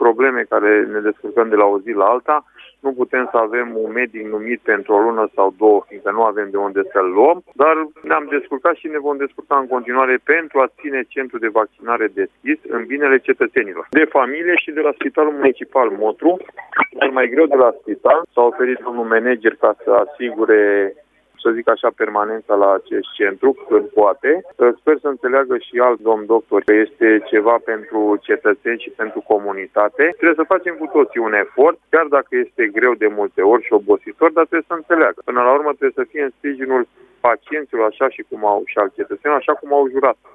probleme care ne descurcăm de la o zi la alta. Nu putem să avem un medic numit pentru o lună sau două, fiindcă nu avem de unde să-l luăm, dar ne-am descurcat și ne vom descurca în continuare pentru a ține centrul de vaccinare deschis în binele cetățenilor. De familie și de la Spitalul Municipal Motru, dar mai greu de la spital, s-a oferit domnul manager ca să asigure, să zic așa, permanența la acest centru, când poate. Sper să înțeleagă și alt domn doctor că este ceva pentru cetățeni și pentru comunitate. Trebuie să facem cu toții un efort, chiar dacă este greu de multe ori și obositor, dar trebuie să înțeleagă. Până la urmă trebuie să fie în sprijinul pacienților așa și cum au și al cetățenilor, așa cum au jurat.